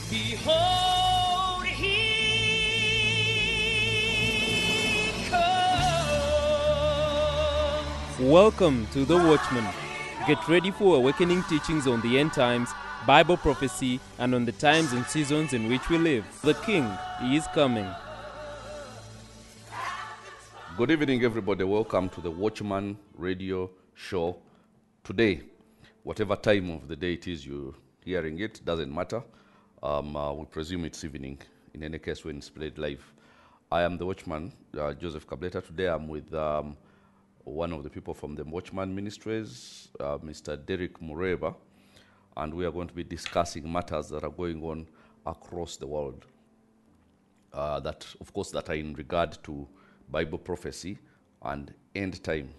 Behold, he comes. Welcome to The Watchman. Get ready for awakening teachings on the end times, Bible prophecy, and on the times and seasons in which we live. The King is coming. Good evening, everybody. Welcome to the Watchman Radio Show. Today, whatever time of the day it is you're hearing it, doesn't matter. We presume it's evening, in any case, when it's played live. I am the Watchman, Joseph Kableta. Today I'm with one of the people from the Watchman Ministries, Mr. Derek Mureba, and we are going to be discussing matters that are going on across the world. That, of course, that are in regard to Bible prophecy and end time.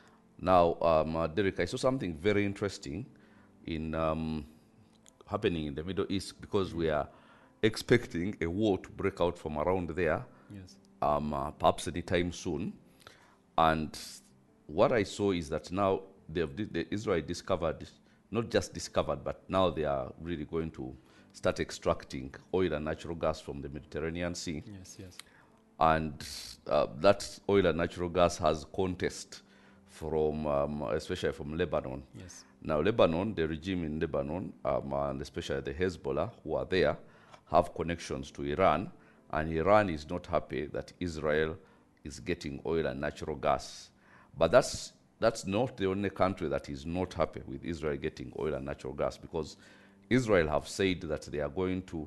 Now, Derek, I saw something very interesting in happening in the Middle East, because we are expecting a war to break out from around there, Yes. perhaps anytime soon. And what I saw is that now Israel discovered, not just discovered, but now they are really going to start extracting oil and natural gas from the Mediterranean Sea. Yes, yes. And that oil and natural gas has contest from, especially from Lebanon. Yes. Now, Lebanon, the regime in Lebanon, and especially the Hezbollah who are there, have connections to Iran, and Iran is not happy that Israel is getting oil and natural gas. But that's not the only country that is not happy with Israel getting oil and natural gas, because Israel have said that they are going to,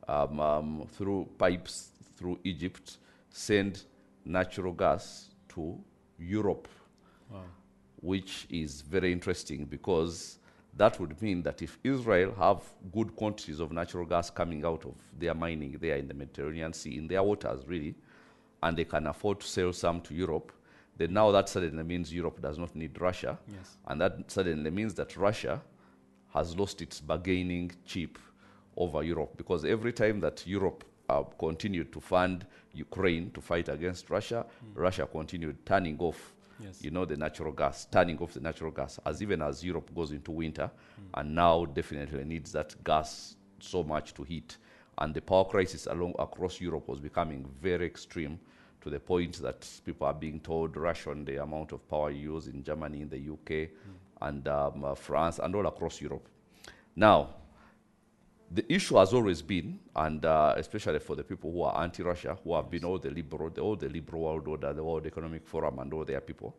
through pipes through Egypt, send natural gas to Europe. Wow. Which is very interesting, because that would mean that if Israel have good quantities of natural gas coming out of their mining there in the Mediterranean Sea, in their waters really, and they can afford to sell some to Europe, then now that suddenly means Europe does not need Russia. Yes. And that suddenly means that Russia has lost its bargaining chip over Europe, because every time that Europe continued to fund Ukraine to fight against Russia, Russia continued turning off Yes. the natural gas, turning off the natural gas, as even as Europe goes into winter, and now definitely needs that gas so much to heat. And the power crisis across Europe was becoming very extreme, to the point that people are being told ration the amount of power used in Germany, in the UK, and France, and all across Europe. Now, the issue has always been, and especially for the people who are anti-Russia, who have been all the liberal world order, the World Economic Forum, and all their people,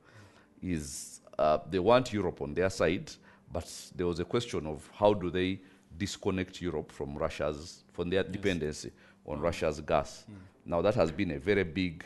is they want Europe on their side, but there was a question of how do they disconnect Europe from their dependency on Russia's gas. Now that has been a very big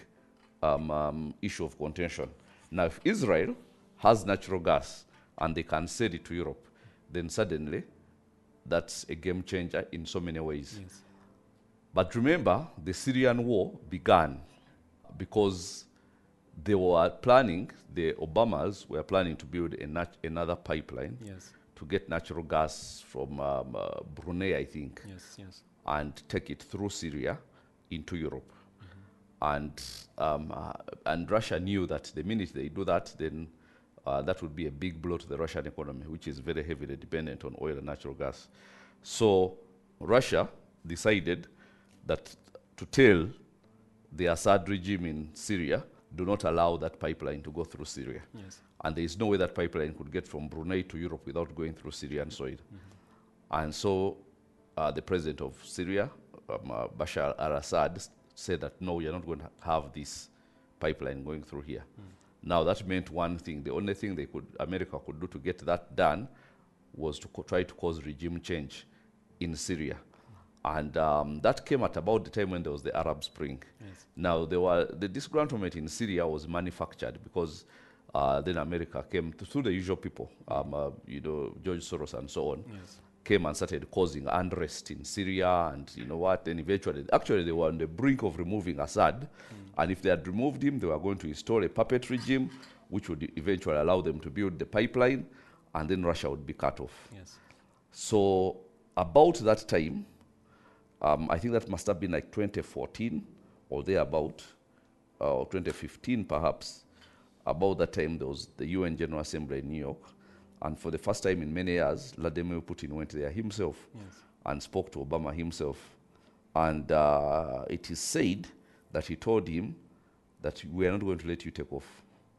issue of contention. Now, if Israel has natural gas and they can sell it to Europe, then suddenly that's a game changer in so many ways. Yes. But remember, the Syrian war began because they were planning, the Obamas were planning to build another pipeline Yes. to get natural gas from Brunei, I think, Yes. Yes. and take it through Syria into Europe. And Russia knew that the minute they do that, then that would be a big blow to the Russian economy, which is very heavily dependent on oil and natural gas. So Russia decided that to tell the Assad regime in Syria, do not allow that pipeline to go through Syria. Yes. And there is no way that pipeline could get from Brunei to Europe without going through Syrian soil. And so the president of Syria, Bashar al-Assad, said that no, you're not going to have this pipeline going through here. Now that meant one thing. The only thing America could do to get that done was to try to cause regime change in Syria. And that came at about the time when there was the Arab Spring. Yes. Now the disgruntlement in Syria was manufactured, because then America came through the usual people, George Soros and so on, Yes. came and started causing unrest in Syria, and then eventually, actually they were on the brink of removing Assad, and if they had removed him, they were going to install a puppet regime, which would eventually allow them to build the pipeline, and then Russia would be cut off. Yes. So about that time, I think that must have been like 2014 or thereabout, or 2015 perhaps. About that time, there was the UN General Assembly in New York, and for the first time in many years, Vladimir Putin went there himself. Yes. and spoke to Obama himself. And it is said that he told him that we are not going to let you take off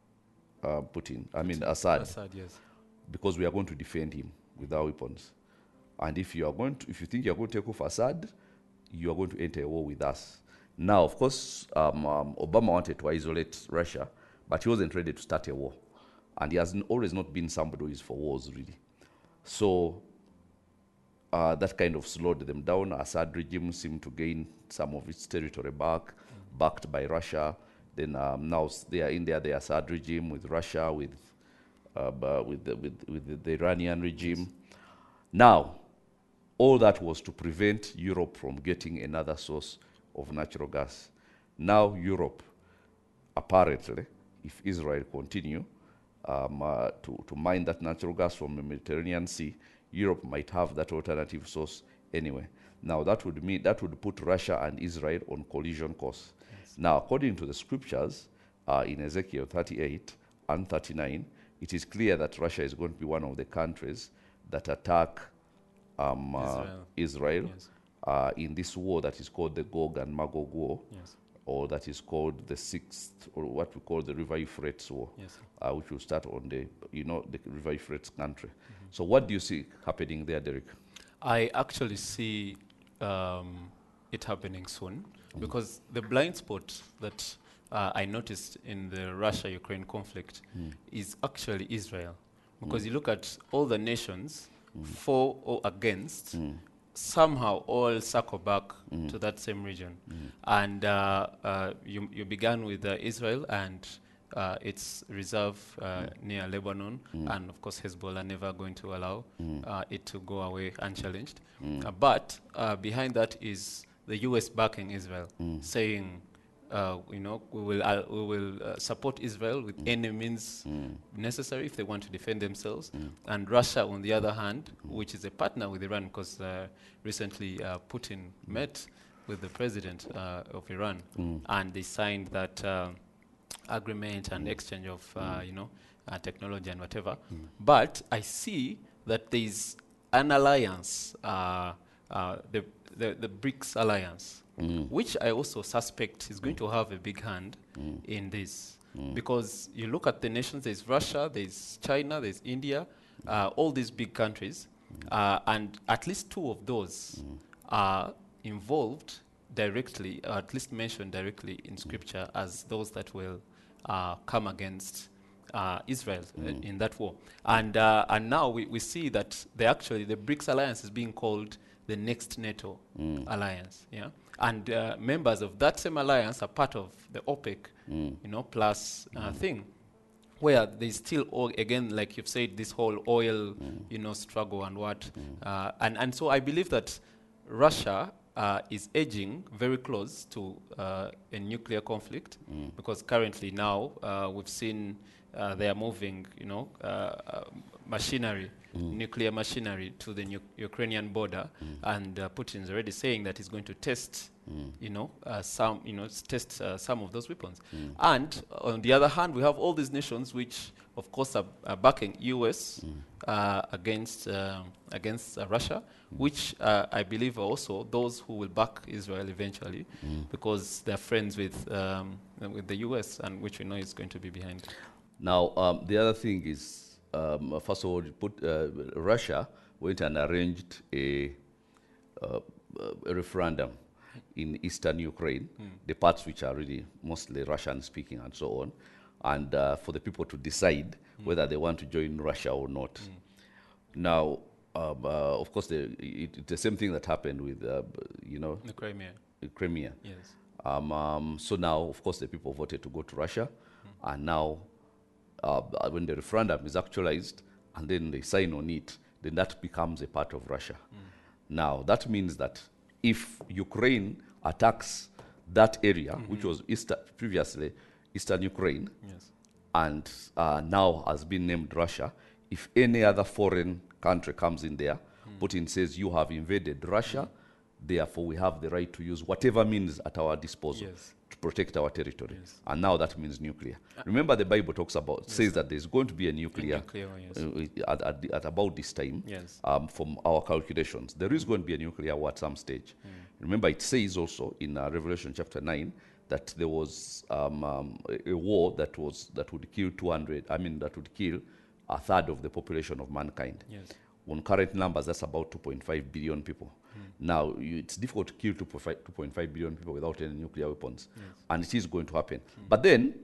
Assad, Assad, yes. because we are going to defend him with our weapons. And if you think you are going to take off Assad, you are going to enter a war with us. Now, of course, Obama wanted to isolate Russia, but he wasn't ready to start a war. And he has always not been somebody who is for wars, really. So that kind of slowed them down. Assad regime seemed to gain some of its territory back, backed by Russia. Then now they are in there, the Assad regime with Russia, with the Iranian regime. Now, all that was to prevent Europe from getting another source of natural gas. Now Europe, apparently, if Israel continue to mine that natural gas from the Mediterranean Sea, Europe might have that alternative source anyway. Now that would put Russia and Israel on collision course. Yes. Now, according to the scriptures in Ezekiel 38 and 39, it is clear that Russia is going to be one of the countries that attack Israel Yes. In this war that is called the Gog and Magog War, Yes. or that is called the sixth, or what we call the River Euphrates War, Yes. which will start on the River Euphrates country. So what do you see happening there, Derek? I actually see it happening soon, because the blind spot that I noticed in the Russia-Ukraine conflict is actually Israel. Because you look at all the nations, for or against, somehow all circle back to that same region. And you began with Israel and its reserve near Lebanon, and of course Hezbollah never going to allow it to go away unchallenged. But behind that is the US backing Israel, saying, we will support Israel with any means necessary if they want to defend themselves. And Russia, on the other hand, which is a partner with Iran, because recently Putin met with the president of Iran, and they signed that agreement and exchange of technology and whatever. But I see that there is an alliance, the BRICS alliance, which I also suspect is going to have a big hand in this. Because you look at the nations, there's Russia, there's China, there's India, all these big countries, and at least two of those are involved directly, or at least mentioned directly in Scripture as those that will come against Israel in that war. And now we see that the BRICS alliance is being called the next NATO alliance. Yeah, and members of that same alliance are part of the OPEC, plus thing, where there's still again, like you've said, this whole oil, struggle and what, and so I believe that Russia is edging very close to a nuclear conflict, because currently now we've seen they are moving, machinery, nuclear machinery to the Ukrainian border, and Putin's already saying that he's going to test, some of those weapons. And on the other hand, we have all these nations which, of course, are backing US against Russia, which I believe are also those who will back Israel eventually, because they're friends with the US, and which we know is going to be behind. Now, the other thing is, first of all, Russia went and arranged a referendum in eastern Ukraine, the parts which are really mostly Russian-speaking and so on, and for the people to decide whether they want to join Russia or not. Now, of course, it's the same thing that happened with, The Crimea. Yes. So now, of course, the people voted to go to Russia, and now, when the referendum is actualized and then they sign on it, then that becomes a part of Russia. Now, that means that if Ukraine attacks that area, which was previously Eastern Ukraine, Yes. and now has been named Russia, if any other foreign country comes in there, Putin says, you have invaded Russia, Therefore, we have the right to use whatever means at our disposal Yes. to protect our territory. Yes. And now that means nuclear. Remember, the Bible talks about, says that there's going to be a A nuclear, nuclear war, yes. at about this time, Yes. from our calculations. There is going to be a nuclear war at some stage. Remember, it says also in Revelation chapter 9 that there was a war that would kill 200, that would kill a third of the population of mankind. Yes. On current numbers, that's about 2.5 billion people. Now, it's difficult to kill 2.5 billion people without any nuclear weapons. Yes. And it is going to happen. But then,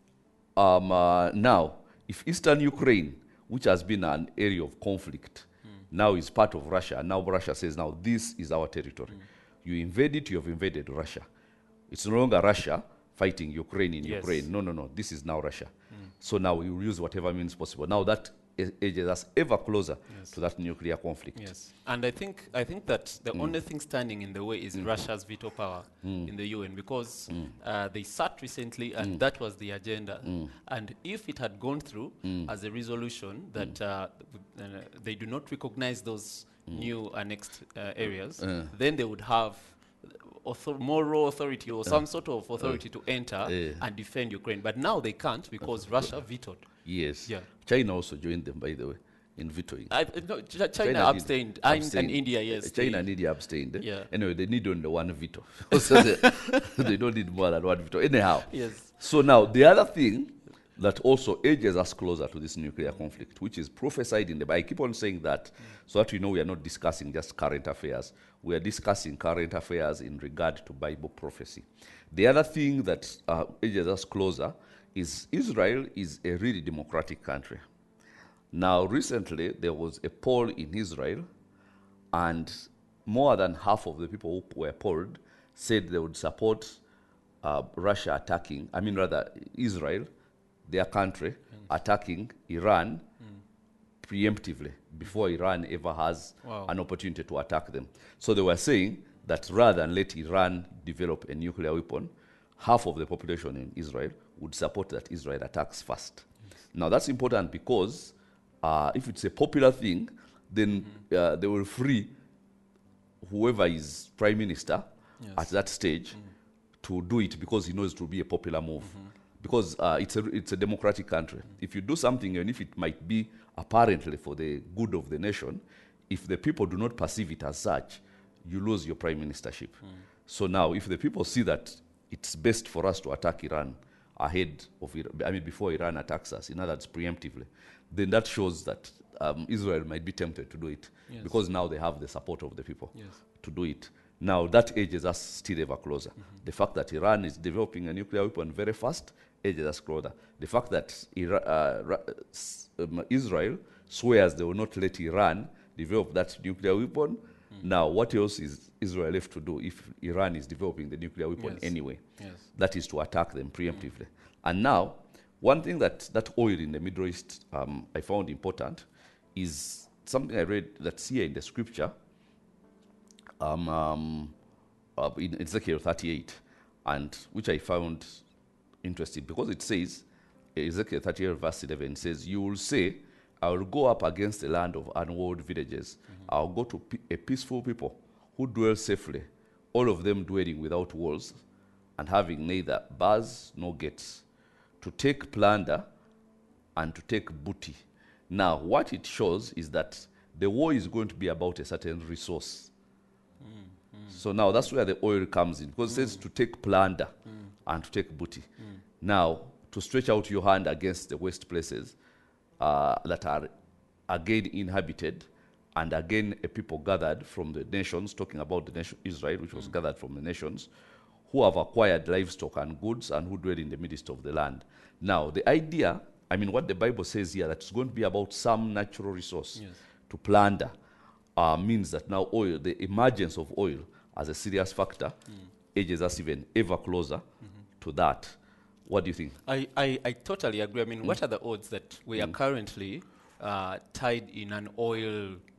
now, if Eastern Ukraine, which has been an area of conflict, now is part of Russia, and now Russia says, now this is our territory. You invade it, you have invaded Russia. It's no longer Russia fighting Ukraine in Yes. Ukraine. No. This is now Russia. So now we will use whatever means possible. Now that edges us ever closer to that nuclear conflict. Yes, and I think that the only thing standing in the way is Russia's veto power in the UN, because they sat recently and that was the agenda. And if it had gone through as a resolution that they do not recognize those new annexed areas, then they would have moral authority or some sort of authority to enter and defend Ukraine. But now they can't because Russia vetoed. Yes. Yeah. China also joined them, by the way, in vetoing. No, China did abstained. And India, yes. China and India abstained. Yeah. Anyway, they need only one veto. So they don't need more than one veto. Anyhow. Yes. So now, the other thing that also edges us closer to this nuclear conflict, which is prophesied in the Bible. I keep on saying that so that we know we are not discussing just current affairs. We are discussing current affairs in regard to Bible prophecy. The other thing that edges us closer is Israel is a really democratic country. Now, recently, there was a poll in Israel, and more than half of the people who were polled said they would support Russia attacking, Israel, their country, attacking Iran preemptively before Iran ever has an opportunity to attack them. So they were saying that rather than let Iran develop a nuclear weapon, half of the population in Israel would support that Israel attacks first. Now, that's important because if it's a popular thing, then they will free whoever is prime minister at that stage to do it because he knows it will be a popular move. Because it's a democratic country. If you do something, and if it might be apparently for the good of the nation, if the people do not perceive it as such, you lose your prime ministership. So now, if the people see that it's best for us to attack Iran ahead of before Iran attacks us, in other words, preemptively, then that shows that Israel might be tempted to do it because now they have the support of the people to do it. Now, that edges us still ever closer. The fact that Iran is developing a nuclear weapon very fast edges us closer. The fact that Israel swears they will not let Iran develop that nuclear weapon. Now, what else is Israel left to do if Iran is developing the nuclear weapon anyway? That is to attack them preemptively. And now, one thing that oil in the Middle East I found important is something I read that's here in the scripture, in Ezekiel 38, and which I found interesting because it says, Ezekiel 38 verse 11 says, you will say, I will go up against the land of unwalled villages. I will go to a peaceful people who dwell safely, all of them dwelling without walls and having neither bars nor gates, to take plunder and to take booty. Now, what it shows is that the war is going to be about a certain resource. So now that's where the oil comes in, because it says to take plunder and to take booty. Now, to stretch out your hand against the waste places that are again inhabited, and again a people gathered from the nations, talking about the nation Israel, which was gathered from the nations, who have acquired livestock and goods and who dwell in the midst of the land. Now, the idea, what the Bible says here, that it's going to be about some natural resource to plunder, means that now oil, the emergence of oil as a serious factor, edges us even ever closer to that. What do you think? I totally agree. What are the odds that we are currently tied in an oil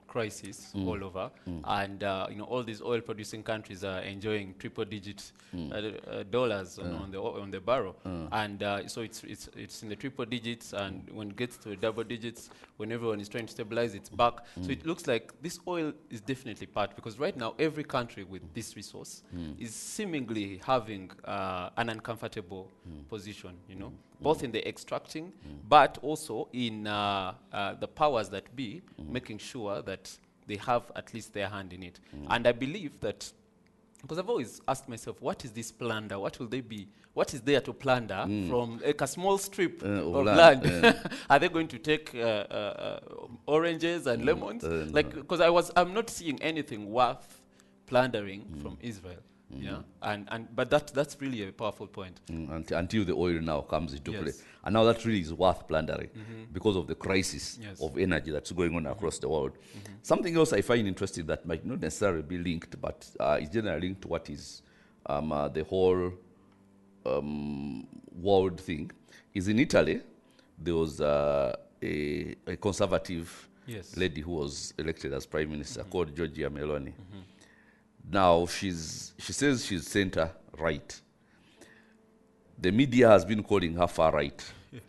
crisis all over, and all these oil-producing countries are enjoying triple-digit dollars on the barrel, and so it's in the triple digits, and when it gets to double digits, when everyone is trying to stabilize, it's back. So it looks like this oil is definitely part, because right now every country with this resource is seemingly having an uncomfortable position, both in the extracting, but also in the powers that be, making sure that they have at least their hand in it. And I believe that, because I've always asked myself, what is this plunder? What will they be? What is there to plunder from like a small strip of land? Are they going to take oranges and lemons? Because I'm not seeing anything worth plundering from Israel. Yeah, but that's really a powerful point. Until the oil now comes into play. Yes. And now that really is worth plundering because of the crisis Yes. of energy that's going on across the world. Something else I find interesting that might not necessarily be linked, but is generally linked to what is the whole world thing, is in Italy, there was a conservative Yes. lady who was elected as prime minister called Giorgia Meloni. Now, she says she's center right. The media has been calling her far right.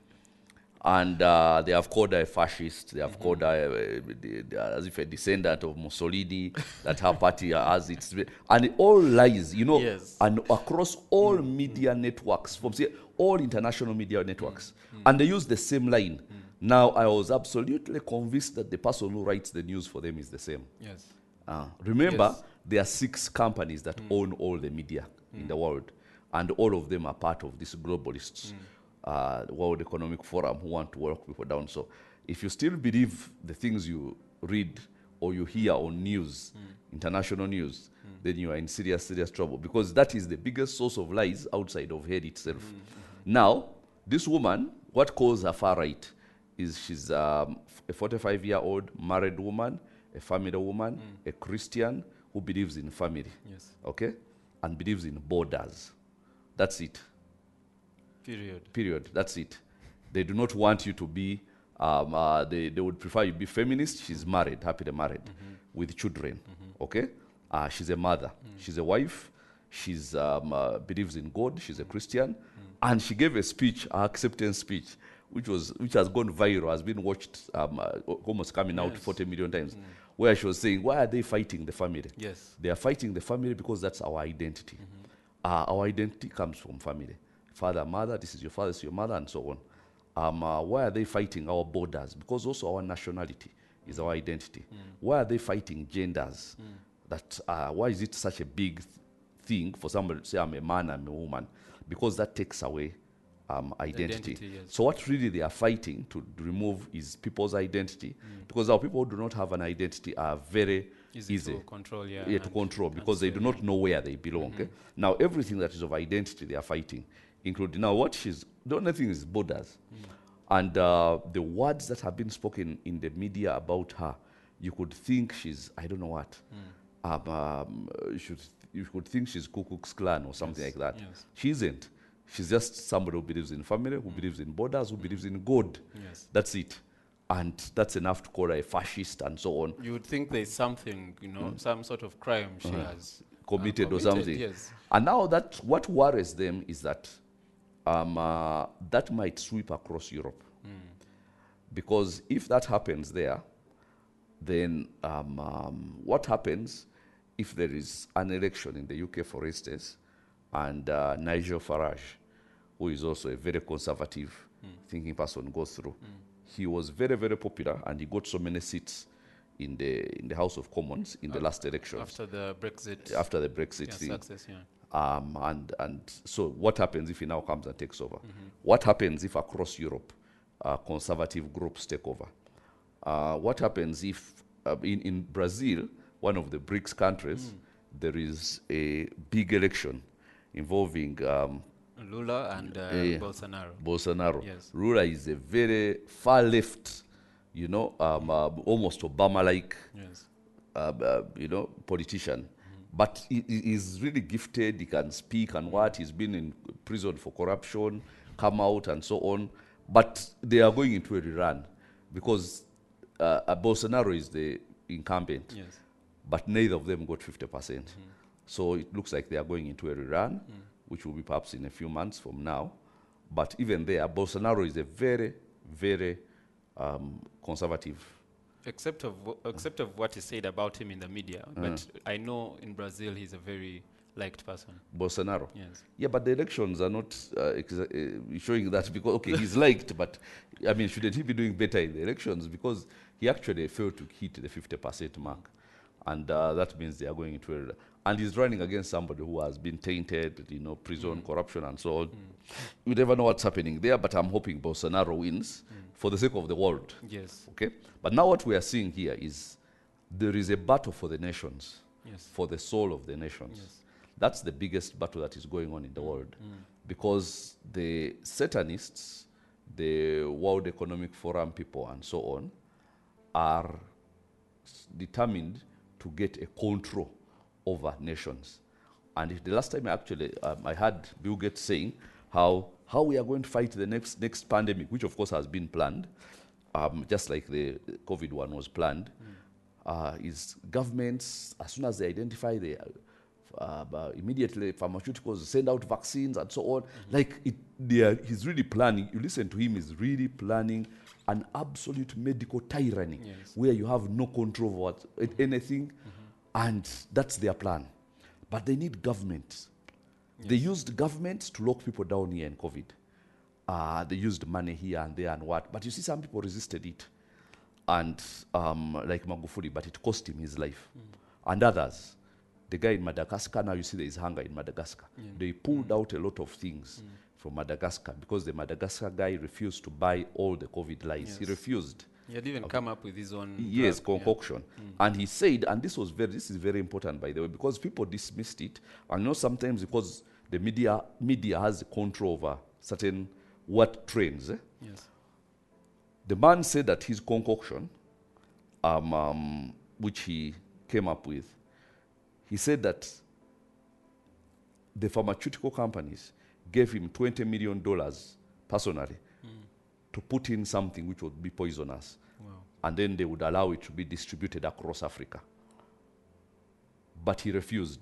And they have called her a fascist. They have called her as if a descendant of Mussolini, that her party has its... And it all lies, Yes. and across all media networks, from all international media networks. And they use the same line. Now, I was absolutely convinced that the person who writes the news for them is the same. Yes. Remember, Yes. there are 6 companies that own all the media in the world, and all of them are part of this globalists, World Economic Forum, who want to work people down. So if you still believe the things you read or you hear on news, international news, then you are in serious, serious trouble, because that is the biggest source of lies outside of hell itself. Now, this woman, what calls her far right is she's a 45-year-old married woman, a family woman, a Christian who believes in family, Yes. okay, and believes in borders. That's it. Period. That's it. They do not want you to be, they would prefer you be feminist. She's married, happily married, with children, okay? She's a mother. She's a wife. She's believes in God. She's a Christian. And she gave a speech, her acceptance speech, which has gone viral, has been watched almost coming out 40 million times, where she was saying, why are they fighting the family? Yes. They are fighting the family because that's our identity. Our identity comes from family. Father, mother, this is your father, this is your mother, and so on. Why are they fighting our borders? Because also our nationality is our identity. Why are they fighting genders? Why is it such a big thing for somebody to say, I'm a man, I'm a woman? Because that takes away identity. Yes. So what really they are fighting to remove is people's identity, because our people who do not have an identity are very easy to control, to control, because they do not know where they belong. Okay? Now, everything that is of identity, they are fighting, including now the only thing is borders. And the words that have been spoken in the media about her, you could think she's, I don't know what, you could think she's Ku Klux Klan or something like that. Yes. She isn't. She's just somebody who believes in family, who believes in borders, who believes in God. Yes. That's it. And that's enough to call her a fascist and so on. You would think there's something, some sort of crime she has Committed or something. Yes. And now that what worries them is that that might sweep across Europe. Because if that happens there, then what happens if there is an election in the UK, for instance, and Nigel Farage, who is also a very conservative thinking person, goes through. He was very, very popular, and he got so many seats in the House of Commons in the last elections. After the Brexit. After the Brexit thing. Success, yeah. And so what happens if he now comes and takes over? What happens if across Europe conservative groups take over? What happens if in Brazil, one of the BRICS countries, there is a big election involving Lula and Bolsonaro. Bolsonaro. Yes. Lula is a very far left, almost Obama-like, Yes. politician. But he is really gifted. He can speak and what. He's been in prison for corruption, come out and so on. But they are going into a rerun because Bolsonaro is the incumbent, Yes. but neither of them got 50%. So it looks like they are going into a rerun, which will be perhaps in a few months from now. But even there, Bolsonaro is a very, very conservative. Except of what is said about him in the media. But I know in Brazil he's a very liked person. Bolsonaro. Yes. Yeah, but the elections are not showing that, because, okay, he's liked, but, I mean, shouldn't he be doing better in the elections? Because he actually failed to hit the 50% mark. And that means they are going into a... And he's running against somebody who has been tainted, prison, corruption, and so on. You never know what's happening there, but I'm hoping Bolsonaro wins for the sake of the world. Yes. Okay? But now what we are seeing here is there is a battle for the nations, Yes. for the soul of the nations. Yes. That's the biggest battle that is going on in the world. Because the Satanists, the World Economic Forum people, and so on, are determined to get a control over nations. And the last time I heard Bill Gates saying how we are going to fight the next pandemic, which of course has been planned, just like the COVID one was planned, is governments, as soon as they identify the immediately pharmaceuticals, send out vaccines and so on. Like he's really planning. You listen to him; he's really planning an absolute medical tyranny, Yes. where you have no control over anything, and that's their plan. But they need government. They used government to lock people down here in COVID. They used money here and there and what. But you see, some people resisted it, and like Magufuli, but it cost him his life, and others. The guy in Madagascar, now you see there is hunger in Madagascar. They pulled out a lot of things from Madagascar because the Madagascar guy refused to buy all the COVID lies. He Yes. refused. He had even come up with his own Yes, drug, concoction. And he said, and this is very important, by the way, because people dismissed it. And sometimes because the media has control over certain what trends. Yes. The man said that his concoction, which he came up with, he said that the pharmaceutical companies gave him $20 million personally to put in something which would be poisonous. Wow. And then they would allow it to be distributed across Africa. But he refused.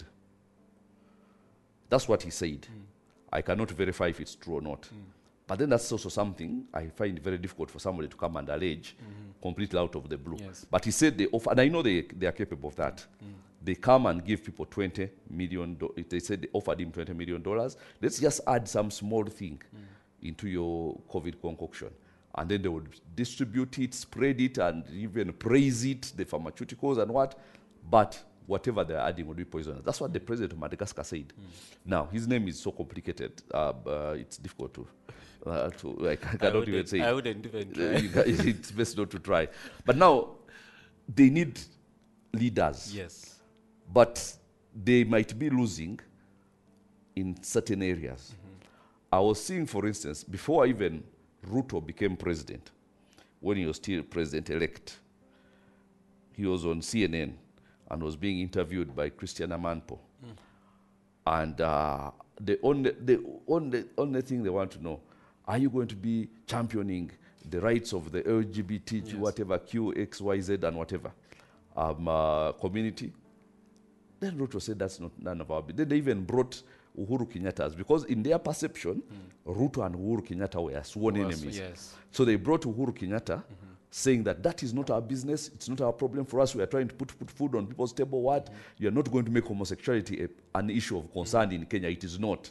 That's what he said. I cannot verify if it's true or not. But then that's also something I find very difficult for somebody to come and allege completely out of the blue. Yes. But he said they offer, and I know they are capable of that. They come and give people $20 million. They said they offered him $20 million. Let's just add some small thing into your COVID concoction. And then they would distribute it, spread it, and even praise it, the pharmaceuticals and what. But whatever they're adding would be poisonous. That's what the president of Madagascar said. Now, his name is so complicated, it's difficult to I cannot even say it. I wouldn't even try. It's best not to try. But now, they need leaders. Yes. But they might be losing in certain areas. I was seeing, for instance, before even Ruto became president, when he was still president-elect, he was on CNN and was being interviewed by Christian Amanpo. And the only thing they want to know, are you going to be championing the rights of the LGBT, whatever, Q, X, Y, Z, and whatever community? Then Ruto said that's not none of our business. Then they even brought Uhuru Kenyatta's, because in their perception, Ruto and Uhuru Kenyatta were sworn enemies. Yes. So they brought Uhuru Kenyatta, saying that is not our business, it's not our problem for us, we are trying to put food on people's table, what? You are not going to make homosexuality an issue of concern in Kenya, it is not.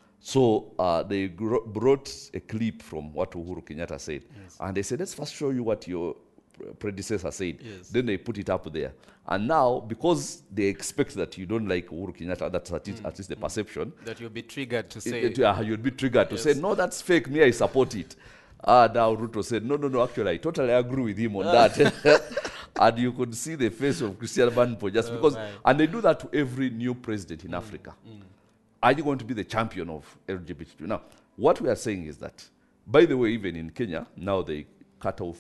So they brought a clip from what Uhuru Kenyatta said. And they said, let's first show you what your predecessor said. Yes. Then they put it up there. And now, because they expect that you don't like Uhuru Kenyatta, that's at least the perception. That you'll be triggered to say. You'd be triggered to say, no, that's fake, me, I support it. Now Ruto said, no, actually, I totally agree with him on that. And you could see the face of Christian Amanpo just because, and they do that to every new president in Africa. Are you going to be the champion of LGBT? Now, what we are saying is that, by the way, even in Kenya, now they cut off,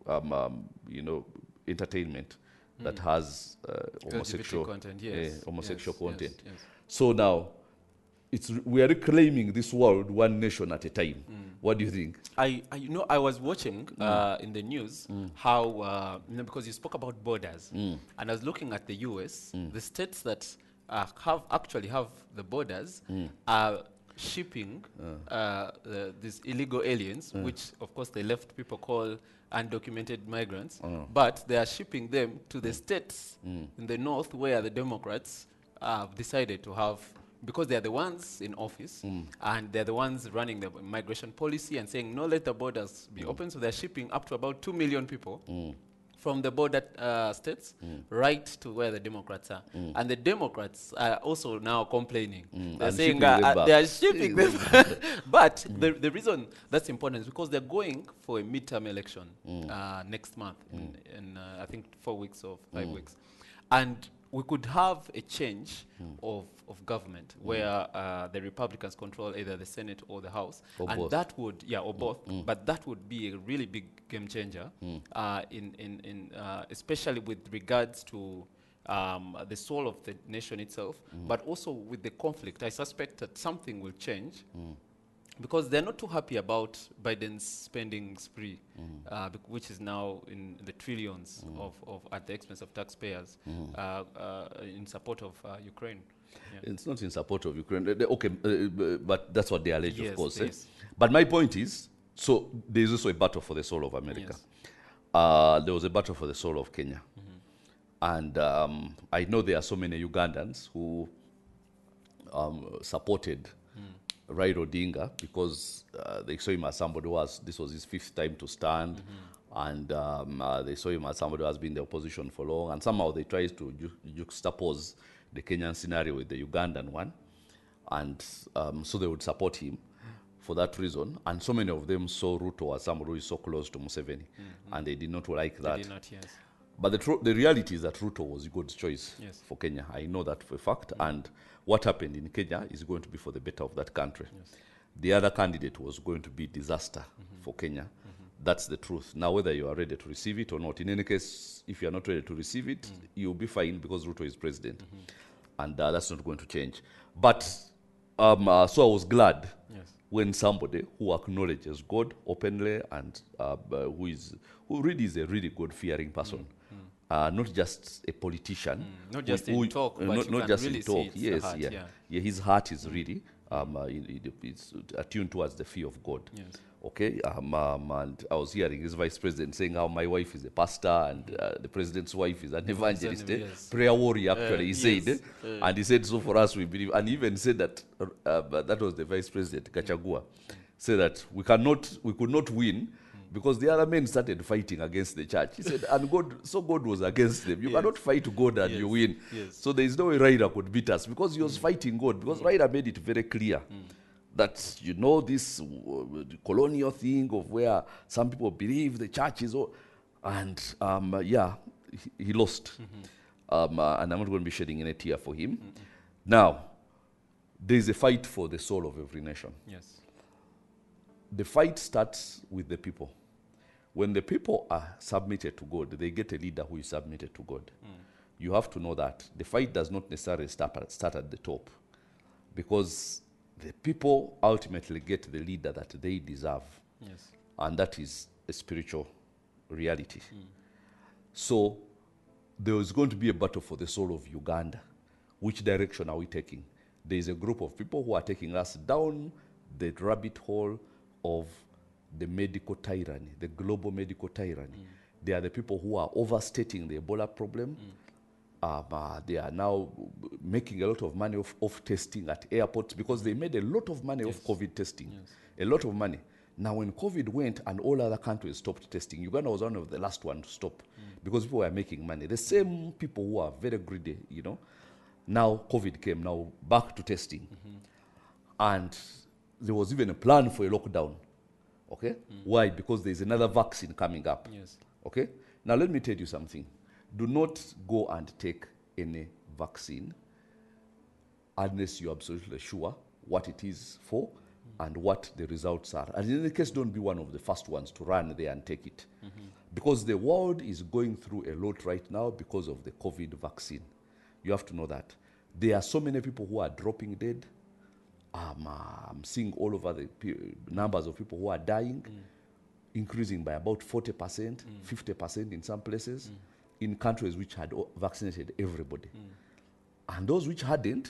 entertainment that has homosexual LGBT content. Yes. homosexual Yes, content. yes. So now, we are reclaiming this world one nation at a time. What do you think? I was watching in the news how, because you spoke about borders, and I was looking at the US, the states that actually have the borders are shipping these illegal aliens, which of course the left people call undocumented migrants, but they are shipping them to the states in the north where the Democrats have decided to have, because they are the ones in office and they're the ones running the migration policy and saying, no, let the borders be open. So they're shipping up to about 2 million people from the border states right to where the Democrats are. And the Democrats are also now complaining. They're And saying shipping them back. they are shipping them. But the reason that's important is because they're going for a midterm election next month in I think 4 weeks or 5 weeks. And we could have a change of government where the Republicans control either the Senate or the House, Or and both. that would, or both, but that would be a really big game changer, especially with regards to the soul of the nation itself, but also with the conflict. I suspect that something will change. Because they're not too happy about Biden's spending spree, which is now in the trillions of at the expense of taxpayers in support of Ukraine. Yeah. It's not in support of Ukraine. Okay, but that's what they allege, Yes, of course. yes. But my point is, so there's also a battle for the soul of America. Yes. There was a battle for the soul of Kenya. And I know there are so many Ugandans who supported Raila Odinga because they saw him as somebody this was his fifth time to stand, and they saw him as somebody who has been in the opposition for long, and somehow they tried to juxtapose the Kenyan scenario with the Ugandan one, and so they would support him for that reason, and so many of them saw Ruto as somebody who is so close to Museveni, and they did not like that. They did not, yes. But the reality is that Ruto was God's choice Yes. for Kenya. I know that for a fact. And what happened in Kenya is going to be for the better of that country. Yes. The other candidate was going to be disaster for Kenya. That's the truth. Now, whether you are ready to receive it or not, in any case, if you are not ready to receive it, you'll be fine because Ruto is president. And that's not going to change. But so I was glad Yes. when somebody who acknowledges God openly and who really is a really God-fearing person, not just a politician, Not just in talk, but you not can just really in see talk. it's the Yes, heart, yeah. yeah. Yeah, his heart is really it's attuned towards the fear of God. Yes. Okay, and I was hearing his vice president saying how my wife is a pastor and the president's wife is an evangelist, Yes. prayer warrior. Actually, he yes. said, and he said so for us we believe, and he even said that that was the vice president Gachagua, said that we could not win. Because the other men started fighting against the church. He said, and God was against them. You Yes. cannot fight God and Yes. you win. Yes. So there is no way Raila could beat us because he was fighting God. Because Raila made it very clear that, this colonial thing of where some people believe the church is all. And he lost. And I'm not going to be shedding any tear for him. Now, there is a fight for the soul of every nation. Yes. The fight starts with the people. When the people are submitted to God, they get a leader who is submitted to God. You have to know that. The fight does not necessarily start at the top, because the people ultimately get the leader that they deserve. Yes. And that is a spiritual reality. So there is going to be a battle for the soul of Uganda. Which direction are we taking? There is a group of people who are taking us down the rabbit hole of the medical tyranny, the global medical tyranny. They are the people who are overstating the Ebola problem. They are now making a lot of money off testing at airports because they made a lot of money off COVID testing. Yes. A lot of money. Now, when COVID went and all other countries stopped testing, Uganda was one of the last ones to stop because people were making money. The same people who are very greedy, Now COVID came, now back to testing. And there was even a plan for a lockdown. Okay? Why? Because there's another vaccine coming up. Yes. Okay? Now let me tell you something. Do not go and take any vaccine unless you're absolutely sure what it is for and what the results are. And in any case, don't be one of the first ones to run there and take it. Because the world is going through a lot right now because of the COVID vaccine. You have to know that. There are so many people who are dropping dead. I'm seeing all over the numbers of people who are dying increasing by about 40%, 50% in some places, in countries which had vaccinated everybody. And those which hadn't,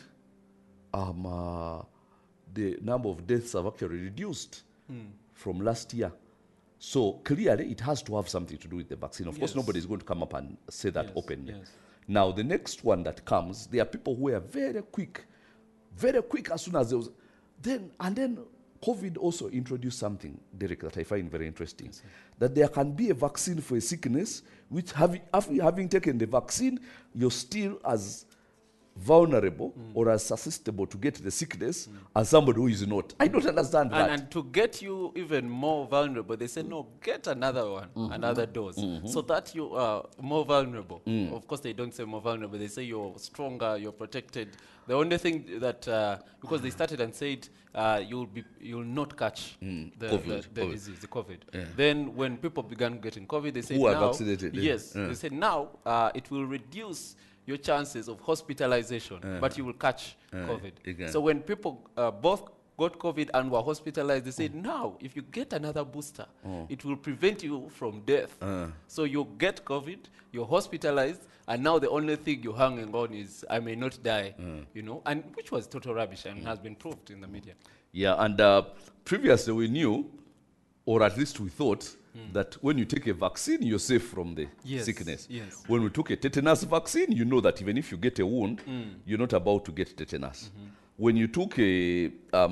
the number of deaths have actually reduced from last year. So clearly it has to have something to do with the vaccine. Of course, nobody is going to come up and say that openly. Now, the next one that comes, there are people who are very quick as soon as there was. And then COVID also introduced something, Derek, that I find very interesting. That there can be a vaccine for a sickness, which after having taken the vaccine, you're still as vulnerable or as susceptible to get the sickness as somebody who is not. I don't understand that. And to get you even more vulnerable, they say, no, get another one, another dose, so that you are more vulnerable. Of course, they don't say more vulnerable. They say you're stronger, you're protected. The only thing that, because they started and said you'll not catch the disease, the COVID. Then when people began getting COVID, they said who are now, vaccinated, they said now it will reduce your chances of hospitalization, but you will catch COVID. Again. So when people both got COVID and were hospitalized, they said, now, if you get another booster, it will prevent you from death. So you get COVID, you're hospitalized, and now the only thing you're hanging on is, I may not die, you know, and which was total rubbish and has been proved in the media. Yeah, and previously we knew, or at least we thought, that when you take a vaccine, you're safe from the sickness. When we took a tetanus vaccine, you know that even if you get a wound, you're not about to get tetanus. When you took a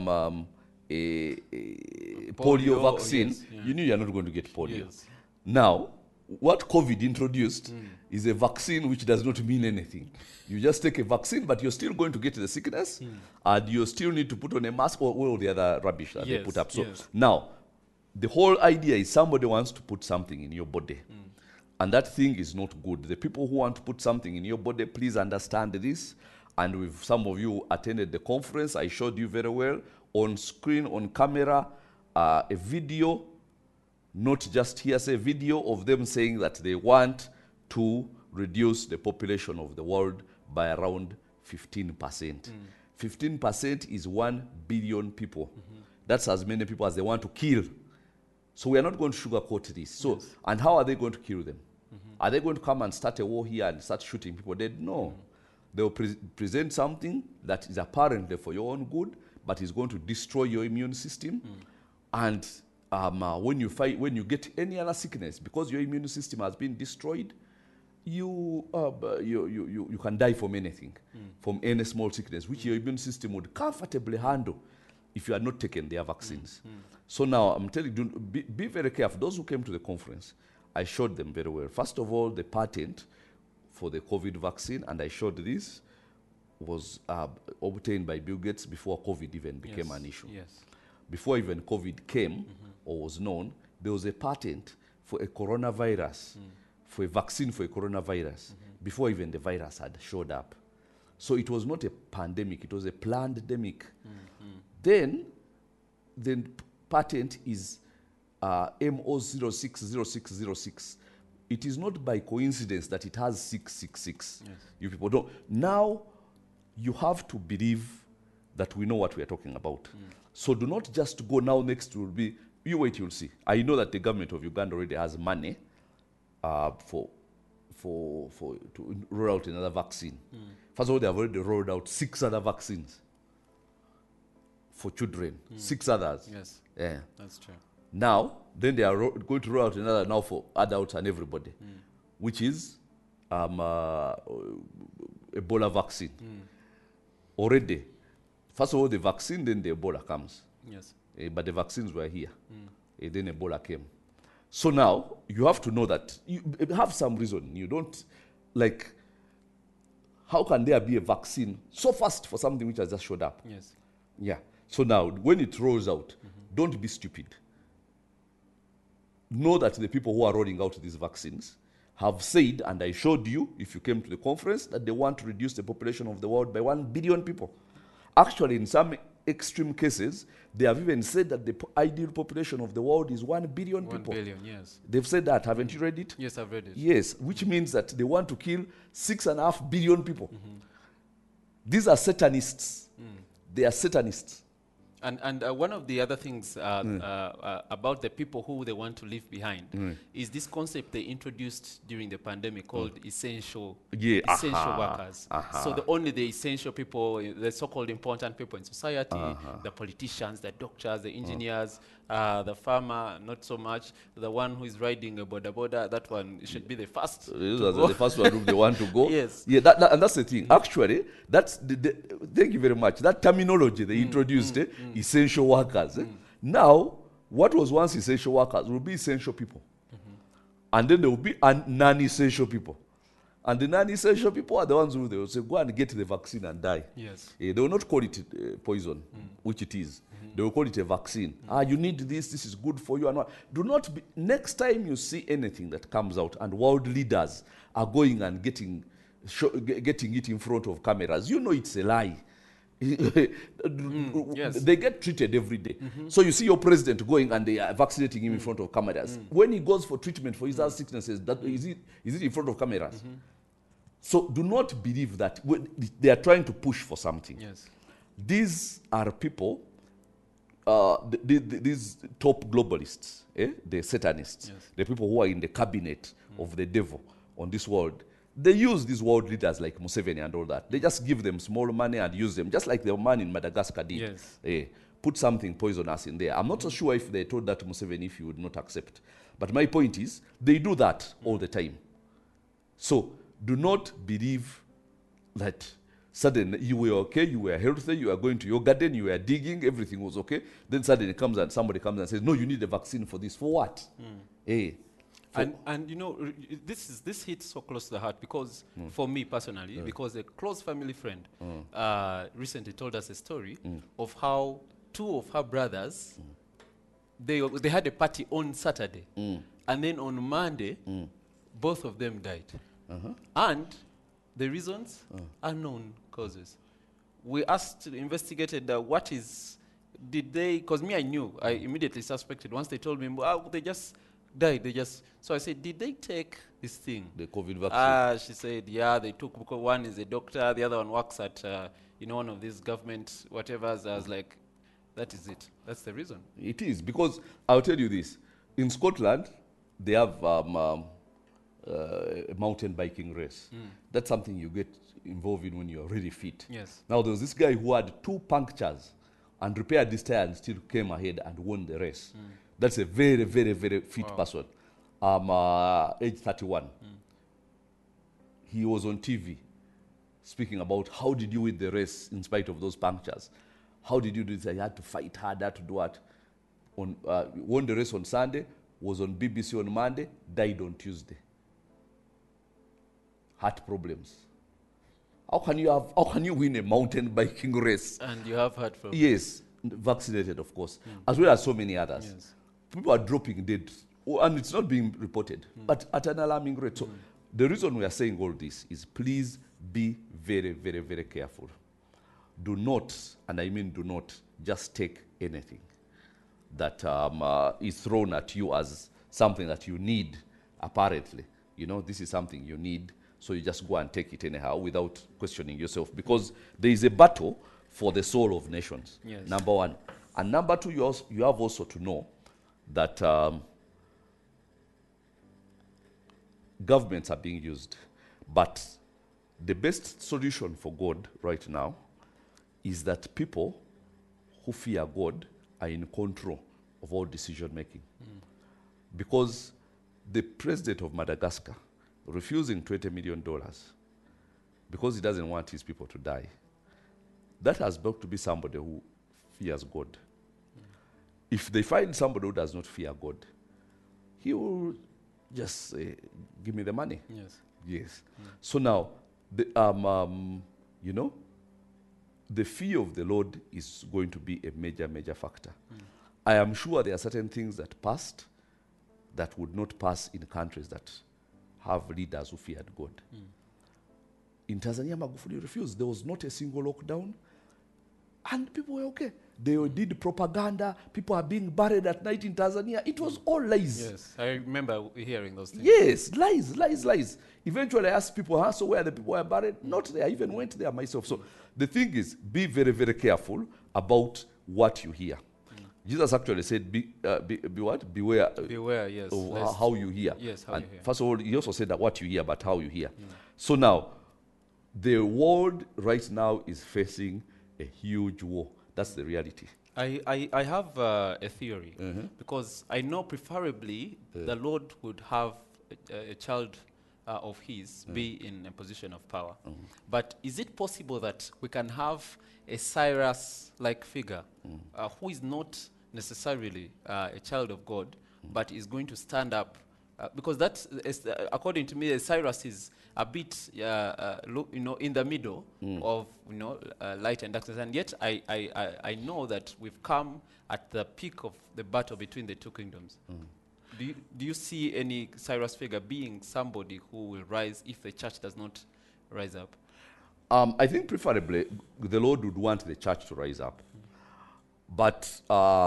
polio vaccine, you knew you're not going to get polio. Now, what COVID introduced is a vaccine which does not mean anything. You just take a vaccine, but you're still going to get the sickness, and you still need to put on a mask or all the other rubbish that they put up. So now, the whole idea is somebody wants to put something in your body. And that thing is not good. The people who want to put something in your body, please understand this. And with some of you attended the conference, I showed you very well on screen, on camera, a video, not just hearsay, video of them saying that they want to reduce the population of the world by around 15%. 15% is 1 billion people. That's as many people as they want to kill. So we are not going to sugarcoat this. So, and how are they going to kill them? Are they going to come and start a war here and start shooting people dead? No. They will present something that is apparently for your own good, but is going to destroy your immune system. And when you get any other sickness, because your immune system has been destroyed, you can die from anything, from any small sickness, which your immune system would comfortably handle if you had not taken their vaccines. So now I'm telling you, be very careful. Those who came to the conference, I showed them very well. First of all, the patent for the COVID vaccine, and I showed this, was obtained by Bill Gates before COVID even became an issue. Before even COVID came or was known, there was a patent for a coronavirus, for a vaccine for a coronavirus, before even the virus had showed up. So it was not a pandemic, it was a plandemic. Then the patent is MO060606. It is not by coincidence that it has 666. You people don't. Now, you have to believe that we know what we are talking about. So do not just go now next will be, you wait, you'll see. I know that the government of Uganda already has money to roll out another vaccine. First of all, they have already rolled out 6 other vaccines for children, 6 others. Yeah, that's true. Now, then they are going to roll out another now for adults and everybody, which is Ebola vaccine. Already, first of all, the vaccine, then the Ebola comes. But the vaccines were here. Then Ebola came. So now, you have to know that you have some reason. You don't, like, how can there be a vaccine so fast for something which has just showed up? Yeah. So now, when it rolls out, don't be stupid. Know that the people who are rolling out these vaccines have said, and I showed you, if you came to the conference, that they want to reduce the population of the world by 1 billion people. Actually, in some extreme cases, they have even said that the ideal population of the world is 1 billion people. 1 billion, yes. They've said that. Haven't you read it? Yes, I've read it. Yes, which means that they want to kill 6.5 billion people. These are Satanists. They are Satanists. And one of the other things about the people who they want to leave behind is this concept they introduced during the pandemic called essential workers. So only the essential people, the so-called important people in society, the politicians, the doctors, the engineers, the farmer, not so much. The one who is riding a boda, that one should be the first. The first one, the one to go. Yes. Yeah, and that's the thing. Actually, that's thank you very much. That terminology they introduced, essential workers. Now, what was once essential workers will be essential people. And then there will be non-essential people. And the non-essential people are the ones who they will say, go and get the vaccine and die. Yes. They will not call it poison, which it is. They will call it a vaccine. You need this is good for you. And what. Do not be, next time you see anything that comes out and world leaders are going and getting it in front of cameras, you know it's a lie. Yes. They get treated every day. So you see your president going and they are vaccinating him in front of cameras. When he goes for treatment for his other sicknesses, is it in front of cameras? So do not believe that they are trying to push for something. Yes. These are people, these top globalists, the Satanists, the people who are in the cabinet of the devil on this world. They use these world leaders like Museveni and all that. They just give them small money and use them, just like the man in Madagascar did. Yes. Put something poisonous in there. I'm not so sure if they told that to Museveni if he would not accept. But my point is, they do that all the time. So do not believe that suddenly you were okay, you were healthy, you were going to your garden, you were digging, everything was okay. Then suddenly somebody comes and says, no, you need a vaccine for this. For what? And you know, this hits so close to the heart because for me personally, because a close family friend recently told us a story of how two of her brothers, they had a party on Saturday, and then on Monday, both of them died. And the reasons, unknown causes. We investigated did they, because me I knew, I immediately suspected. Once they told me, they just died. So I said, did they take this thing? The COVID vaccine? She said, yeah, they took, because one is a doctor, the other one works at, one of these government whatevers. I was like, that is it. That's the reason. It is, because I'll tell you this. In Scotland, they have a mountain biking race. That's something you get involved in when you're really fit. Yes. Now, there was this guy who had 2 punctures and repaired this tire and still came ahead and won the race. That's a very, very, very fit person. Age 31. He was on TV speaking about how did you win the race in spite of those punctures. How did you do this? I had to fight harder to do what? Won the race on Sunday, was on BBC on Monday, died on Tuesday. Heart problems. How can you win a mountain biking race? And you have heart problems. Yes, vaccinated, of course, as well as so many others. Yes. People are dropping dead, and it's not being reported, but at an alarming rate. So the reason we are saying all this is please be very, very, very careful. Do not, and I mean do not, just take anything that is thrown at you as something that you need, apparently. You know, this is something you need, so you just go and take it anyhow without questioning yourself, because there is a battle for the soul of nations, number one. And number two, you have also to know that governments are being used. But the best solution for God right now is that people who fear God are in control of all decision making. Because the president of Madagascar refusing $20 million because he doesn't want his people to die, that has got to be somebody who fears God. If they find somebody who does not fear God, he will just say, give me the money. Yes. So now, the fear of the Lord is going to be a major, major factor. I am sure there are certain things that passed that would not pass in countries that have leaders who feared God. In Tanzania, Magufuli refused. There was not a single lockdown, and people were okay. They did propaganda. People are being buried at night in Tanzania. It was all lies. Yes, I remember hearing those things. Yes, lies. Eventually I asked people, so where the people were buried? Not there. I even went there myself. So the thing is, be very, very careful about what you hear. Jesus actually said, be what? Beware Beware, yes. of lest- how you hear. Yes, how And you hear. first of all, he also said that what you hear, but how you hear. So now, the world right now is facing a huge war. That's the reality. I have a theory because I know preferably the Lord would have a child of his be in a position of power. But is it possible that we can have a Cyrus-like figure who is not necessarily a child of God, but is going to stand up? Because that's, according to me, Cyrus is a bit, in the middle of, light and darkness. And yet, I know that we've come at the peak of the battle between the two kingdoms. Do you see any Cyrus figure being somebody who will rise if the church does not rise up? I think preferably the Lord would want the church to rise up. But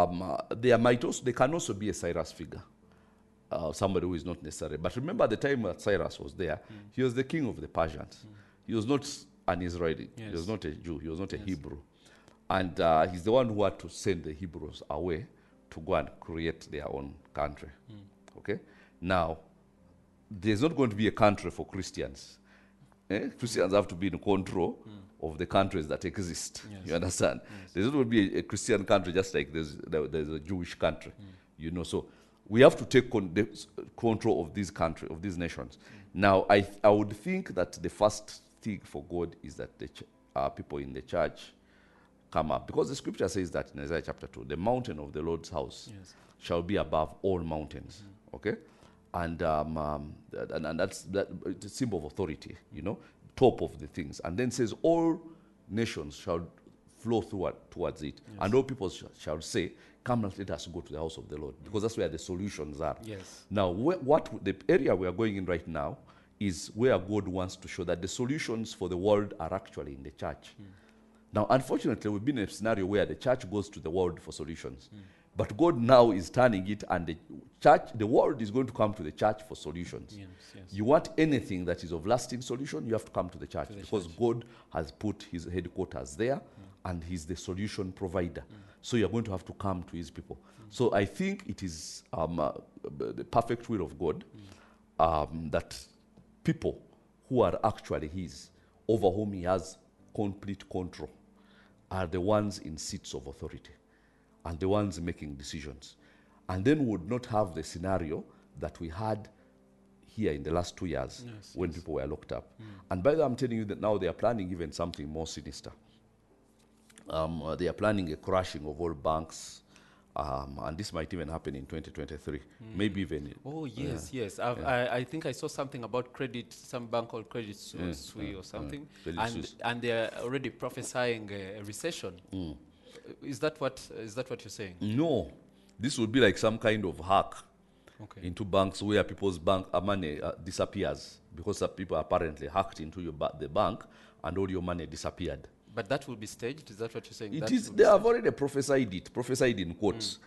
there can also be a Cyrus figure. Somebody who is not necessary. But remember the time that Cyrus was there, he was the king of the Persians. He was not an Israeli. Yes. He was not a Jew. He was not a Hebrew. And he's the one who had to send the Hebrews away to go and create their own country. Okay? Now, there's not going to be a country for Christians. Christians have to be in control of the countries that exist. Yes. You understand? There's not going to be a Christian country just like there's a Jewish country. So we have to take control of these countries, of these nations. Now, I would think that the first thing for God is that the people in the church come up. Because the scripture says that in Isaiah chapter 2, the mountain of the Lord's house shall be above all mountains. Okay? And that's it's a symbol of authority, top of the things. And then says all nations shall flow towards it. And all people shall say, come, let us go to the house of the Lord. Because that's where the solutions are. Yes. Now, the area we are going in right now is where God wants to show that the solutions for the world are actually in the church. Now, unfortunately, we've been in a scenario where the church goes to the world for solutions. But God now is turning it, and the world is going to come to the church for solutions. Yes, yes. You want anything that is of lasting solution, you have to come to the church, because God has put his headquarters there, and he's the solution provider. So you're going to have to come to his people. So I think it is the perfect will of God that people who are actually his, over whom he has complete control, are the ones in seats of authority and the ones making decisions. And then we would not have the scenario that we had here in the last 2 years when people were locked up. And by the way, I'm telling you that now they are planning even something more sinister. They are planning a crashing of all banks, and this might even happen in 2023, maybe even. Oh, yes, yes. I think I saw something about some bank called Credit Suisse or something, and they're already prophesying a recession. Is that what you're saying? No, this would be like some kind of hack into banks where people's bank money disappears because people apparently hacked into the bank and all your money disappeared. But that will be staged? Is that what you're saying? It is. They have already prophesied in quotes.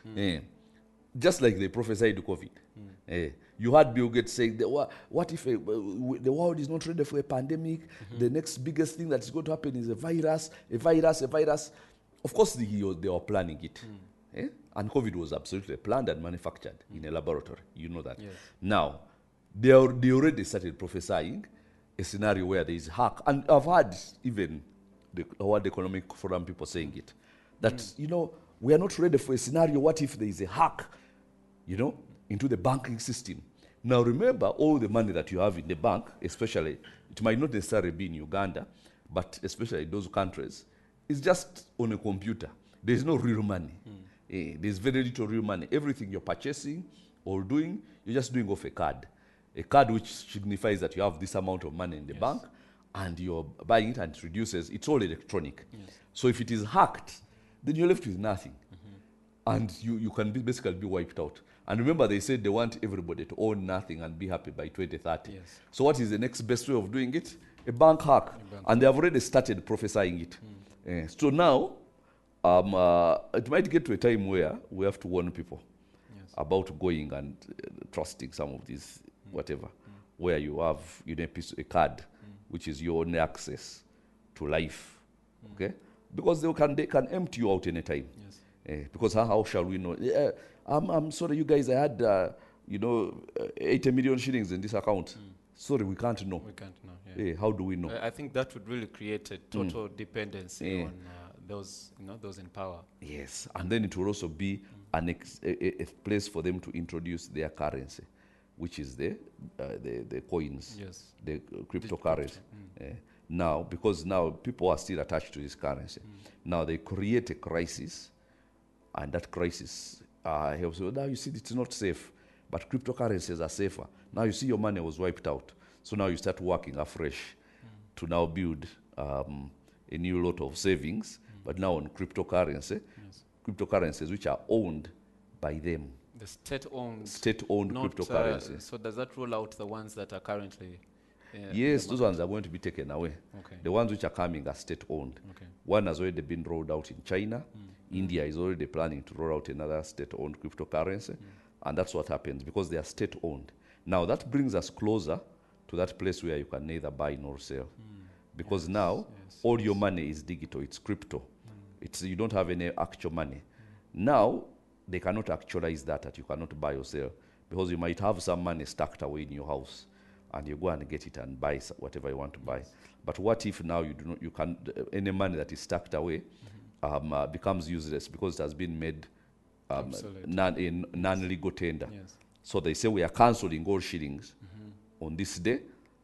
Just like they prophesied COVID. You had Bill Gates saying, what if the world is not ready for a pandemic? The next biggest thing that's going to happen is a virus. Of course, they were planning it. And COVID was absolutely planned and manufactured in a laboratory. You know that. Yes. Now, they already started prophesying a scenario where there is hack. And I've had even the World Economic Forum people saying it. That, we are not ready for a scenario. What if there is a hack, into the banking system? Now, remember, all the money that you have in the bank, especially, it might not necessarily be in Uganda, but especially those countries, is just on a computer. There's no real money. There's very little real money. Everything you're purchasing or doing, you're just doing off a card. A card which signifies that you have this amount of money in the bank, and you're buying it, and it reduces. It's all electronic. So if it is hacked, then you're left with nothing. And you can basically be wiped out. And remember, they said they want everybody to own nothing and be happy by 2030. Yes. So what is the next best way of doing it? A bank hack. And they have already started prophesying it. So now, it might get to a time where we have to warn people about going and trusting some of these, whatever, where you have a card, which is your only access to life. Okay? Because they can empty you out anytime. Yes. Because how shall we know? I'm sorry, you guys, I had 80 million shillings in this account. Sorry, we can't know. We can't know. Yeah. How do we know? I think that would really create a total dependency on those in power. Yes, and then it will also be a place for them to introduce their currency, which is the coins, Yes. the cryptocurrency. Now, because now people are still attached to this currency, now they create a crisis, and that crisis helps. Well, now you see it's not safe, but cryptocurrencies are safer. Now you see your money was wiped out, so now you start working afresh to now build a new lot of savings, but now on cryptocurrency, cryptocurrencies which are owned by them. The state-owned. State-owned not, cryptocurrencies. So does that rule out the ones that are currently? Yes, those ones are going to be taken away. Okay. The ones which are coming are state-owned. Okay. One has already been rolled out in China. India is already planning to roll out another state-owned cryptocurrency. And that's what happens because they are state-owned. Now, that brings us closer to that place where you can neither buy nor sell. Because now, all your money is digital. It's crypto. You don't have any actual money. Now, they cannot actualize that you cannot buy or sell because you might have some money stacked away in your house and you go and get it and buy whatever you want to buy. But what if now any money that is stacked away becomes useless because it has been made non-legal tender. Yes. So they say we are cancelling all shillings on this day.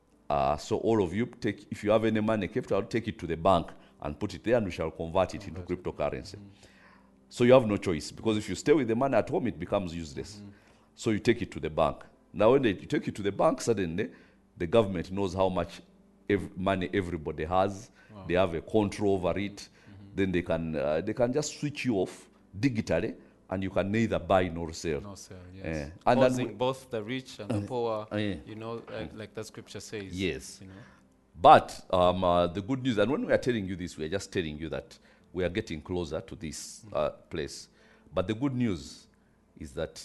So all of you, if you have any money kept out, take it to the bank and put it there and we shall convert it into cryptocurrency. So you have no choice because if you stay with the money at home, it becomes useless. So you take it to the bank. Now when you take it to the bank, suddenly the government knows how much money everybody has. Wow. They have a control over it. Then they can just switch you off digitally and you can neither buy nor sell. No sell, yes. And Causing then both the rich and the poor, yeah. Like the scripture says. Yes. You know. But the good news, and when we are telling you this, we are just telling you that we are getting closer to this place. But the good news is that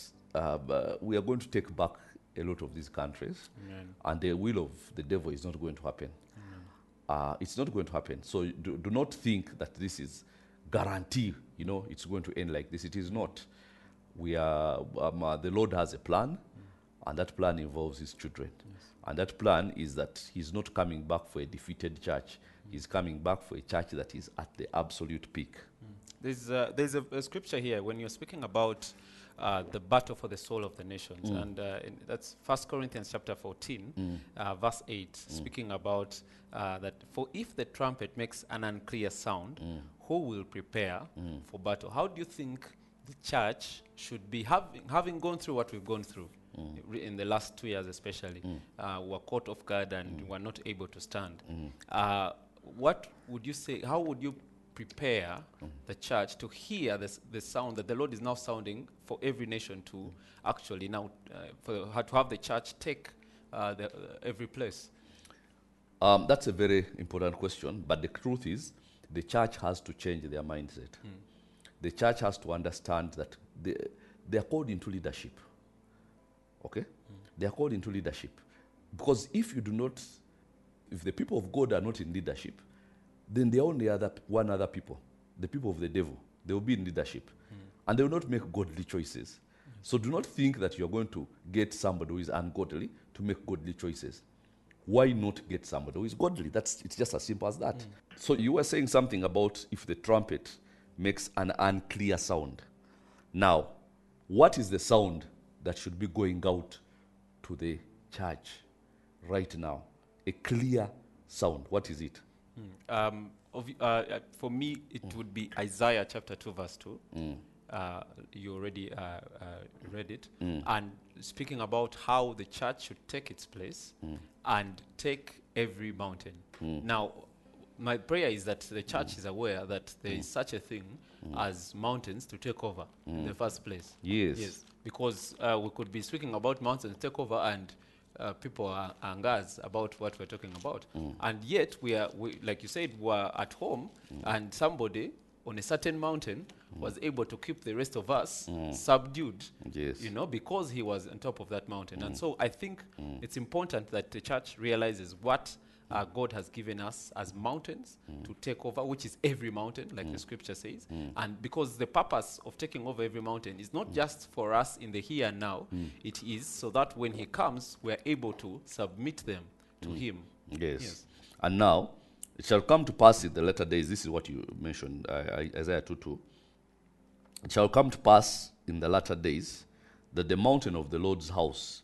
we are going to take back a lot of these countries, Amen. and the will of the devil is not going to happen. It's not going to happen. So do not think that this is guarantee, it's going to end like this. It is not. We are, the Lord has a plan, and that plan involves his children. Yes. And that plan is that he's not coming back for a defeated church. He's coming back for a church that is at the absolute peak. There's a scripture here when you're speaking about the battle for the soul of the nations. And that's 1 Corinthians chapter 14, verse 8, speaking about that, for if the trumpet makes an unclear sound, who will prepare for battle? How do you think the church should be, having gone through what we've gone through in the last 2 years especially, were caught off guard and were not able to stand. What would you say, how would you prepare the church to hear the sound that the Lord is now sounding for every nation to actually now, to have the church take every place? That's a very important question, but the truth is the church has to change their mindset. The church has to understand that they are called into leadership. Okay? They are called into leadership. Because if the people of God are not in leadership, then they are only one other people, the people of the devil. They will be in leadership. And they will not make godly choices. So do not think that you're going to get somebody who is ungodly to make godly choices. Why not get somebody who is godly? It's just as simple as that. So you were saying something about if the trumpet makes an unclear sound. Now, what is the sound that should be going out to the church right now? A clear sound. What is it? For me, it would be Isaiah chapter 2, verse 2. You already read it. And speaking about how the church should take its place and take every mountain. Now, my prayer is that the church is aware that there is such a thing as mountains to take over in the first place. Yes. Because we could be speaking about mountains to take over and people are angers about what we're talking about. And yet, we like you said, we're at home and somebody on a certain mountain was able to keep the rest of us subdued, because he was on top of that mountain. And so I think it's important that the church realizes what God has given us as mountains to take over, which is every mountain, like the scripture says. And because the purpose of taking over every mountain is not just for us in the here and now, it is so that when he comes, we are able to submit them to him. Yes. And now, it shall come to pass in the latter days, this is what you mentioned, Isaiah 2:2. It shall come to pass in the latter days that the mountain of the Lord's house,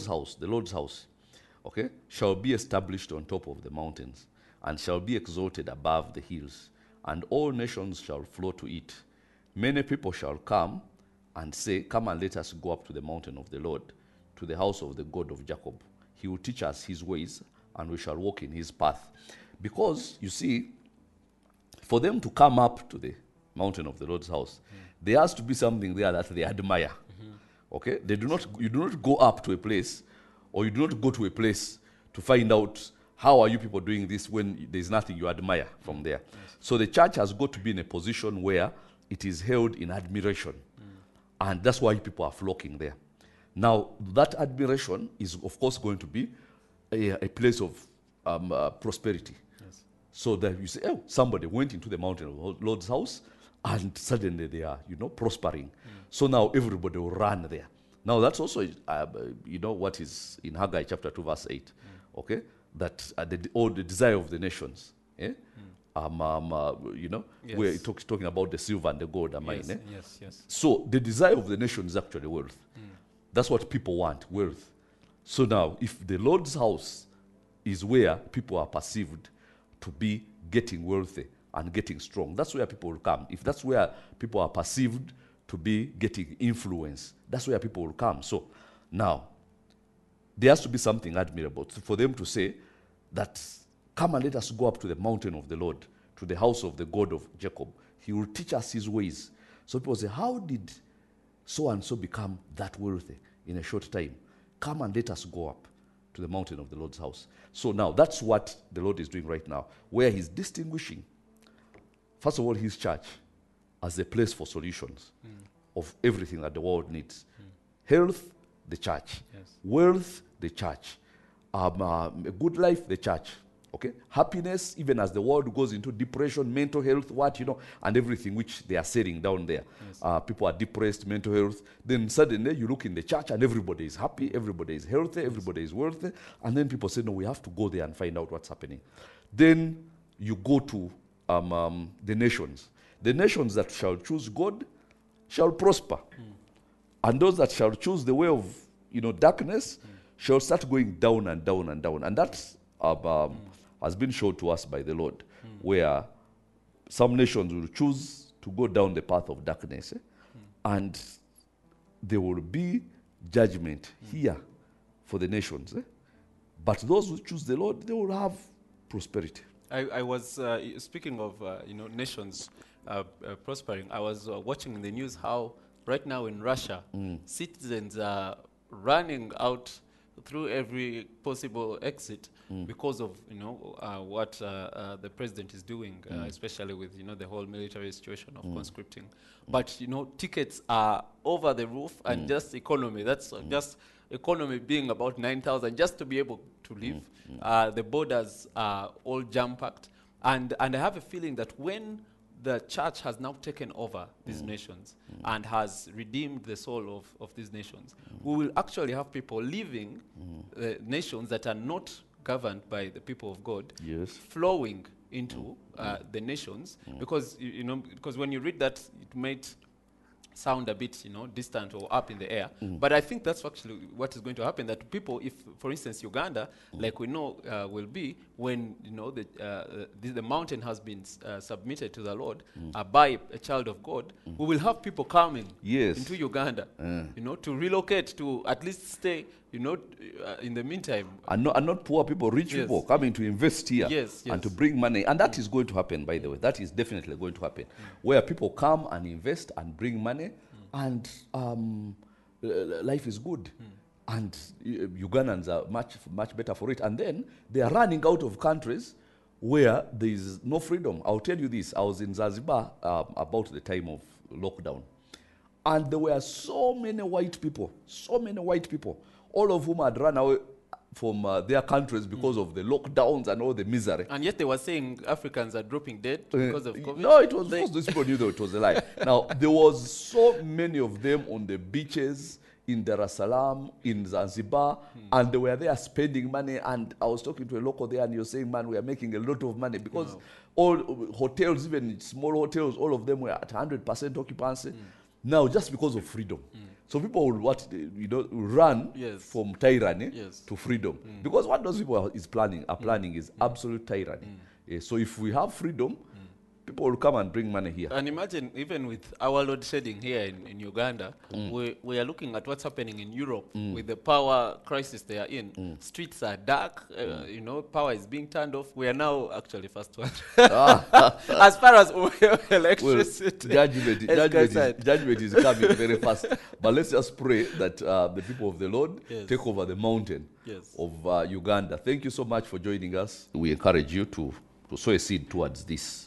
okay, shall be established on top of the mountains, and shall be exalted above the hills, and all nations shall flow to it. Many people shall come and say, come and let us go up to the mountain of the Lord, to the house of the God of Jacob. He will teach us his ways, and we shall walk in his path. Because, you see, for them to come up to the mountain of the Lord's house, there has to be something there that they admire. Okay? You do not go up to a place, or you do not go to a place to find out how are you people doing this when there's nothing you admire from there. So the church has got to be in a position where it is held in admiration. And that's why people are flocking there. Now, that admiration is, of course, going to be a place of prosperity. Yes. So that you say, oh, somebody went into the mountain of the Lord's house, and suddenly they are, prospering. So now everybody will run there. Now that's also, what is in Haggai chapter 2, verse 8. Okay? That the desire of the nations. Eh? Yes. Where it talking about the silver and the gold and mine. Eh? Yes. So the desire of the nation is actually wealth. That's what people want, wealth. So now, if the Lord's house is where people are perceived to be getting wealthy and getting strong, that's where people will come. If that's where people are perceived to be getting influence, that's where people will come. So now, there has to be something admirable for them to say that, come and let us go up to the mountain of the Lord, to the house of the God of Jacob. He will teach us his ways. So people say, how did so-and-so become that wealthy in a short time? Come and let us go up to the mountain of the Lord's house. So now, that's what the Lord is doing right now, where he's distinguishing, first of all, his church as a place for solutions of everything that the world needs. Health, the church. Yes. Wealth, the church. A good life, the church. Okay? Happiness, even as the world goes into depression, mental health, and everything which they are selling down there. Yes. People are depressed, mental health. Then suddenly you look in the church and everybody is happy, everybody is healthy, everybody is wealthy. And then people say, no, we have to go there and find out what's happening. Then you go to the nations. The nations that shall choose God shall prosper. And those that shall choose the way of darkness shall start going down and down and down. And that has been shown to us by the Lord, where some nations will choose to go down the path of darkness, and there will be judgment here for the nations. But those who choose the Lord, they will have prosperity. I was speaking of nations prospering. I was watching in the news how right now in Russia, citizens are running out through every possible exit because of what the president is doing, especially with the whole military situation of conscripting. But tickets are over the roof, and just economy. That's just economy being about 9,000 just to be able to live. The borders are all jam-packed, and I have a feeling that when the church has now taken over these nations and has redeemed the soul of these nations, we will actually have people living nations that are not governed by the people of God, flowing into the nations, because because when you read that, it might sound a bit distant or up in the air, but I think that's actually what is going to happen. That people, if for instance Uganda, like we know will be when the mountain has been submitted to the Lord by a child of God, we will have people coming into Uganda, to relocate, to at least stay, in the meantime. And not poor people, rich people coming to invest here and to bring money. And that is going to happen, by the way. That is definitely going to happen. Where people come and invest and bring money, and life is good. And Ugandans are much better for it. And then they are running out of countries where there is no freedom. I'll tell you this. I was in Zanzibar about the time of lockdown. And there were so many white people, all of whom had run away from their countries because of the lockdowns and all the misery. And yet they were saying Africans are dropping dead because of COVID. No, it was because those people knew that it was a lie. Now, there was so many of them on the beaches in Dar es Salaam, in Zanzibar, and they were there spending money. And I was talking to a local there, and he was saying, man, we are making a lot of money because all hotels, even small hotels, all of them were at 100% occupancy. Now, just because of freedom. So people will run from tyranny to freedom. Because what those people are planning is absolute tyranny. So if we have freedom, people will come and bring money here. And imagine, even with our load shedding here in Uganda, we are looking at what's happening in Europe with the power crisis they are in. Streets are dark, power is being turned off. We are now actually first one. As far as electricity. Judgment is coming very fast. But let's just pray that the people of the Lord take over the mountain of Uganda. Thank you so much for joining us. We encourage you to sow a seed towards this.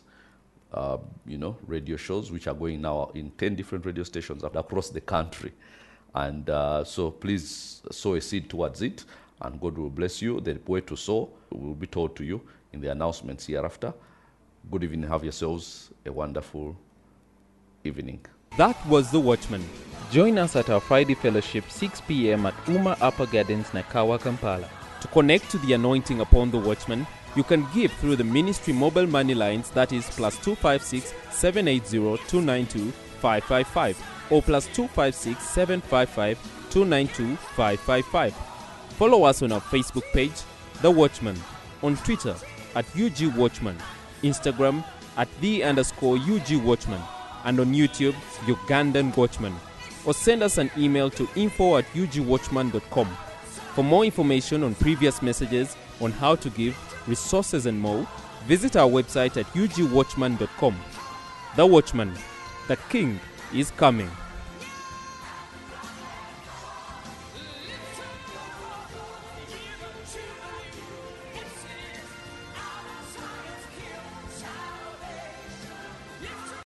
Radio shows which are going now in 10 different radio stations across the country. And so please sow a seed towards it, and God will bless you. The way to sow will be told to you in the announcements hereafter. Good evening. Have yourselves a wonderful evening. That was The Watchman. Join us at our Friday fellowship 6 p.m. at Uma Upper Gardens, Nakawa, Kampala. To connect to the anointing upon The Watchman, you can give through the ministry mobile money lines, that is +256 780 292 555 or +256 755 292 555. Follow us on our Facebook page, The Watchman, on Twitter at UG Watchman, Instagram at @the_UG Watchman, and on YouTube, Ugandan Watchman. Or send us an email to info@ugwatchman.com. For more information on previous messages, on how to give, resources and more, visit our website at ugwatchman.com. The Watchman, the King is coming.